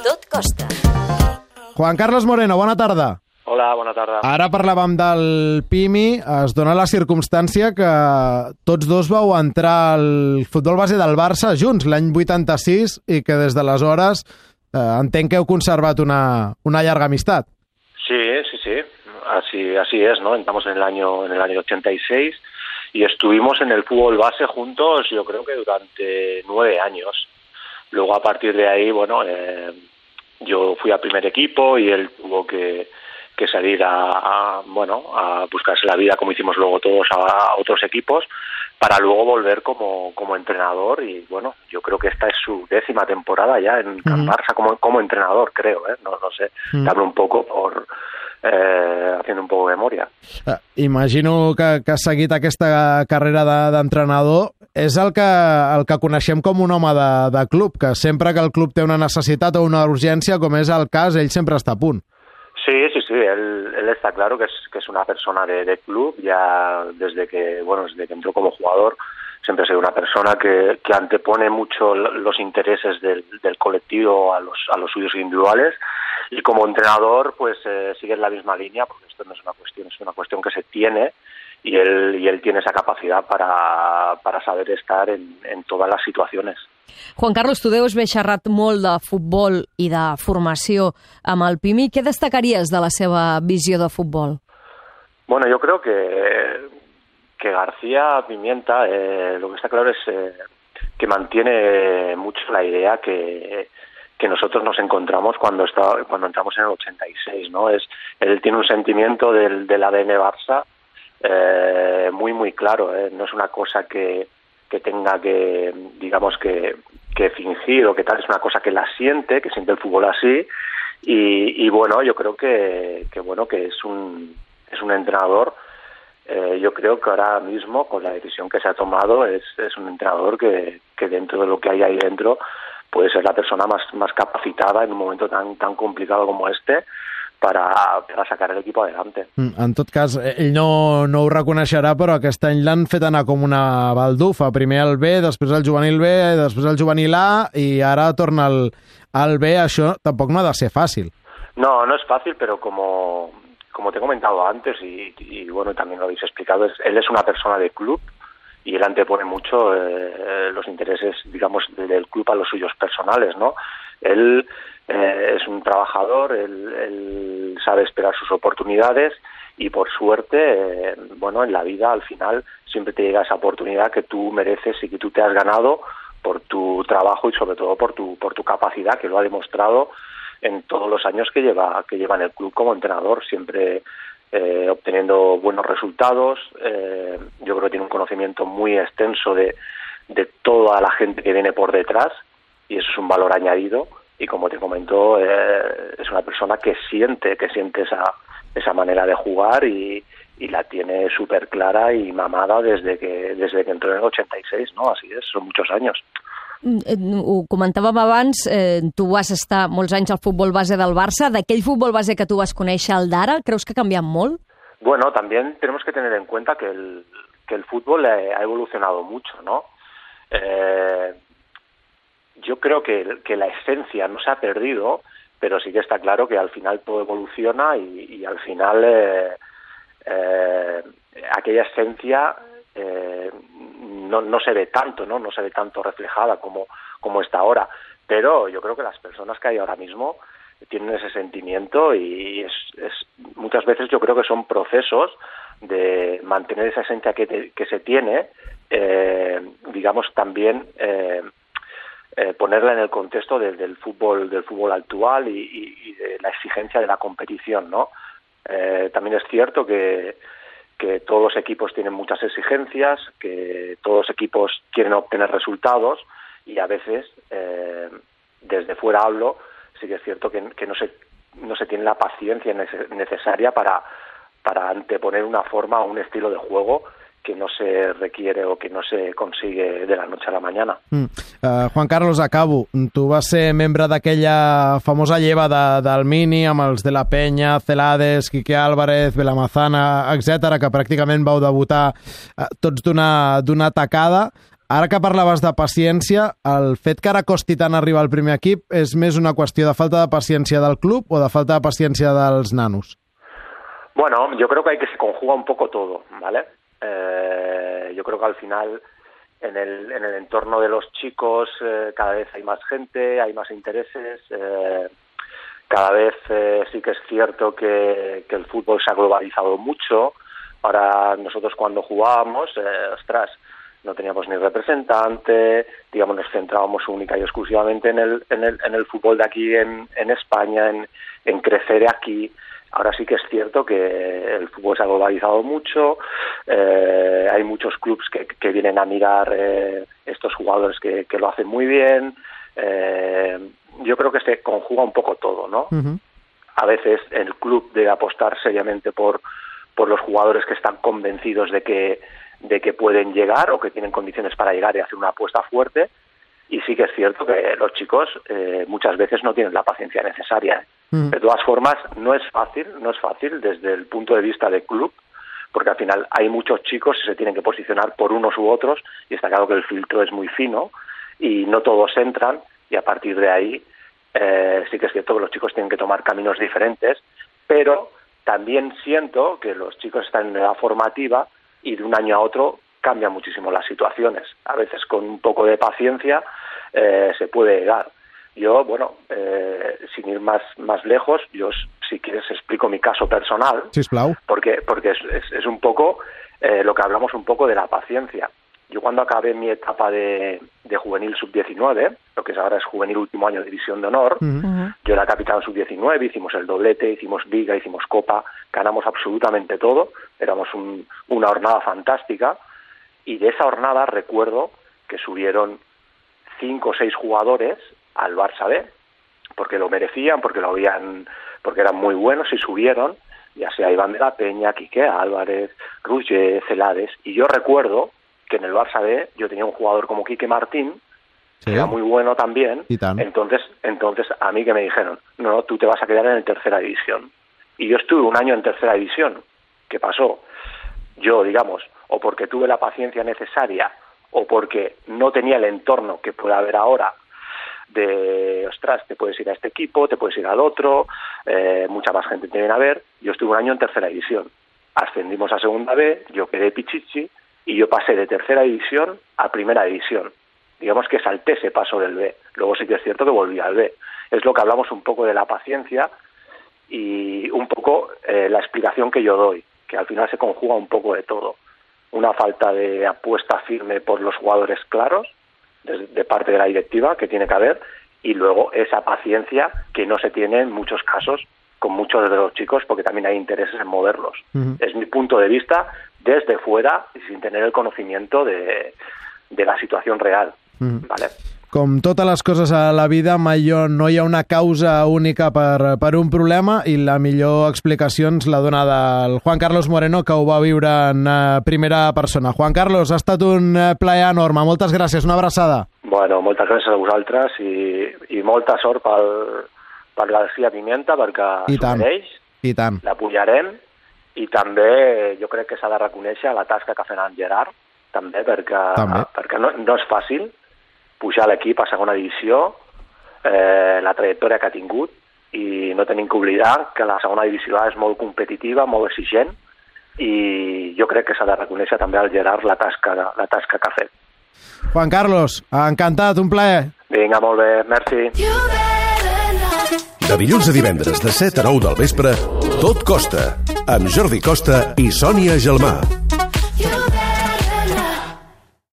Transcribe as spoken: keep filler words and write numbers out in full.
Tot costa. Juan Carlos Moreno, bona tarda. Hola, bona tarda. Ara parlàvem del Pimi. Es dona la circumstància que tots dos vau entrar al futbol base del Barça junts l'any vuitanta-sis i que des d'aleshores eh, entenc que heu conservat una, una llarga amistad. Sí, sí, sí. Así, así es, ¿no? Entramos en el año en el año ochenta y seis y estuvimos en el fútbol base juntos, yo creo que durante nueve años. Luego a partir de ahí, bueno, eh, yo fui al primer equipo y él tuvo que, que salir a, a, bueno, a buscarse la vida, como hicimos luego todos, a, a otros equipos, para luego volver como, como entrenador. Y bueno, yo creo que esta es su décima temporada ya en Can Barça como, como entrenador, creo, ¿eh? No, no sé, mm. hablo un poco por... Eh, haciendo un poco de memoria. Uh, imagino que, que has seguit aquesta carrera d'entrenador. És el que, el que coneixem com un home de, de club, que sempre que el club té una necessitat o una urgència, com és el cas, ell sempre està a punt. Sí, sí, sí, él, él está claro que es, que es una persona de, de club, ya desde que, bueno, desde que entró como jugador, siempre ha sido una persona que, que antepone mucho los intereses del, del colectivo a los, a los suyos individuales, y como entrenador pues eh, sigue en la misma línea, porque esto no es una cuestión, es una cuestión que se tiene, y él, y él tiene esa capacidad para, para saber estar en, en todas las situaciones. Juan Carlos, tu deus haver xerrat molt de futbol i de formació amb el Pimi. Què destacaries de la seva visió de futbol? Bueno, yo creo que, que García Pimienta, eh, lo que está claro es eh, que mantiene mucho la idea que... que nosotros nos encontramos cuando está, cuando entramos en el ochenta y seis, ¿no? Es, él tiene un sentimiento del, del A D N Barça eh, muy, muy claro, ¿eh? No es una cosa que, que tenga que, digamos, que, que fingir o que tal, es una cosa que la siente, que siente el fútbol así, y, y bueno, yo creo que, que bueno, que es un, es un entrenador, eh, yo creo que ahora mismo, con la decisión que se ha tomado, es, es un entrenador que, que dentro de lo que hay ahí dentro, puede ser la persona más, más capacitada en un momento tan, tan complicado como este para, para sacar el equipo adelante. En tot cas, ell no, no ho reconeixerà, però aquest any l'han fet anar com una baldufa. Primer el B, després el juvenil B, després el juvenil A, i ara torna al, al B. Això tampoc no ha de ser fàcil. No, no es fácil, pero como, como te he comentado antes, y, y bueno, también lo habéis explicado, es, él es una persona de club, y él antepone mucho eh, los intereses, digamos, del club a los suyos personales, ¿no? Él eh, es un trabajador, él, él sabe esperar sus oportunidades y por suerte, eh, bueno, en la vida al final siempre te llega esa oportunidad que tú mereces y que tú te has ganado por tu trabajo y sobre todo por tu por tu capacidad, que lo ha demostrado en todos los años que lleva que lleva en el club como entrenador, siempre Eh, obteniendo buenos resultados. Eh, yo creo que tiene un conocimiento muy extenso de, de toda la gente que viene por detrás, y eso es un valor añadido, y como te comentó, eh, es una persona que siente que siente esa, esa manera de jugar y, y la tiene súper clara y mamada desde que, desde que entró en el ochenta y seis, ¿no? Así es, son muchos años. Ho comentàvem abans, eh, tu vas estar molts anys al futbol base del Barça. D'aquell futbol base que tu vas conèixer, el d'ara, creus que ha canviat molt? Bueno, también tenemos que tener en cuenta que el, que el fútbol eh, ha evolucionado mucho, ¿no? Eh, yo creo que, que la esencia no se ha perdido, pero sí que está claro que al final todo evoluciona y, y al final eh, eh, aquella esencia... Eh, no, no se ve tanto, ¿no? No se ve tanto reflejada como, como está ahora, pero yo creo que las personas que hay ahora mismo tienen ese sentimiento y es, es muchas veces yo creo que son procesos de mantener esa esencia que, te, que se tiene, eh, digamos también eh, eh, ponerla en el contexto de, del fútbol del fútbol actual y, y, y de la exigencia de la competición, ¿no? Eh, también es cierto que que todos los equipos tienen muchas exigencias, que todos los equipos quieren obtener resultados y a veces, eh, desde fuera hablo, sí que es cierto que, que no se no se tiene la paciencia necesaria para, para anteponer una forma o un estilo de juego que no se requiere o que no se consigue de la noche a la mañana. Mm. Uh, Juan Carlos, acabo. Tu vas ser membre d'aquella famosa lleva de, del Mini amb els de la Penya, Celades, Quique Álvarez, Belamazana, etcètera, que pràcticament vau debutar uh, tots d'una d'una tacada. Ara que parlaves de paciència, el fet que ara costi tant arribar al primer equip és més una qüestió de falta de paciència del club o de falta de paciència dels nanos? Bueno, yo creo que hay que se conjuga un poco todo, ¿vale? Eh, yo creo que al final en el, en el entorno de los chicos eh, cada vez hay más gente, hay más intereses, eh, cada vez eh, sí que es cierto que, que el fútbol se ha globalizado mucho. Ahora nosotros cuando jugábamos, eh, ostras, no teníamos ni representante, digamos, nos centrábamos única y exclusivamente en el, en el, en el fútbol de aquí en, en España, en, en crecer aquí. Ahora sí que es cierto que el fútbol se ha globalizado mucho, eh, hay muchos clubes que, que vienen a mirar eh, estos jugadores que, que lo hacen muy bien. Eh, yo creo que se conjuga un poco todo, ¿no? Uh-huh. A veces el club debe apostar seriamente por, por los jugadores que están convencidos de que de que pueden llegar o que tienen condiciones para llegar y hacer una apuesta fuerte, y sí que es cierto que los chicos eh, muchas veces no tienen la paciencia necesaria. Mm. De todas formas, no es fácil, no es fácil desde el punto de vista del club, porque al final hay muchos chicos que se tienen que posicionar por unos u otros, y está claro que el filtro es muy fino y no todos entran, y a partir de ahí eh, sí que es cierto que los chicos tienen que tomar caminos diferentes, pero también siento que los chicos están en edad formativa y de un año a otro cambian muchísimo las situaciones. A veces con un poco de paciencia eh, se puede llegar. Yo, bueno, eh, sin ir más más lejos, yo si quieres explico mi caso personal, Sisplau. porque porque es, es, es un poco eh, lo que hablamos un poco de la paciencia. Yo cuando acabé mi etapa de, de juvenil sub diecinueve, lo que ahora es juvenil último año de división de honor, uh-huh. Yo era capitán sub diecinueve, hicimos el doblete, hicimos liga, hicimos copa, ganamos absolutamente todo, éramos un, una jornada fantástica, y de esa jornada recuerdo que subieron cinco o seis jugadores al Barça B, porque lo merecían, porque lo habían, porque eran muy buenos y subieron, ya sea Iván de la Peña, Quique Álvarez, Roger, Celades, y yo recuerdo que en el Barça B yo tenía un jugador como Quique Martín, sí, que era muy bueno también, entonces entonces a mí que me dijeron, no, no, tú te vas a quedar en tercera división. Y yo estuve un año en tercera división. ¿Qué pasó? Yo, digamos, o porque tuve la paciencia necesaria, o porque no tenía el entorno que puede haber ahora, de, ostras, te puedes ir a este equipo, te puedes ir al otro, eh, mucha más gente te viene a ver. Yo estuve un año en tercera división. Ascendimos a segunda B, yo quedé pichichi, y yo pasé de tercera división a primera división. Digamos que salté ese paso del B. Luego sí que es cierto que volví al B. Es lo que hablamos un poco de la paciencia y un poco eh, la explicación que yo doy, que al final se conjuga un poco de todo. Una falta de apuesta firme por los jugadores claros, de, de parte de la directiva, que tiene que haber, y luego esa paciencia que no se tiene en muchos casos con muchos de los chicos, porque también hay intereses en moverlos. Uh-huh. Es mi punto de vista desde fuera y sin tener el conocimiento de, de la situació real. Uh-huh. Vale? Com totes les coses a la vida, mai no hi ha una causa única per, per un problema, i la millor explicació ens l'ha donada el Juan Carlos Moreno, que ho va viure en primera persona. Juan Carlos, ha estat un plaer enorme. Moltes gràcies, una abraçada. Bueno, moltes gràcies a vosaltres i, i molta sort pel, per García Pimienta, perquè s'ho mereix. I tant. L'apoyarem, i també jo crec que s'ha de reconèixer la tasca que ha fet en Gerard, també, perquè, també. perquè no, no és fàcil pujar l'equip a segona divisió, eh, la trajectòria que ha tingut, i no tenim que oblidar que la segona divisió és molt competitiva, molt exigent, i jo crec que s'ha de reconèixer també al Gerard la tasca, la tasca que ha fet. Juan Carlos, encantat, un plaer. Vinga, molt bé, merci. De dilluns a divendres de set a nou del vespre, Tot Costa, amb Jordi Costa i Sònia Gelmà.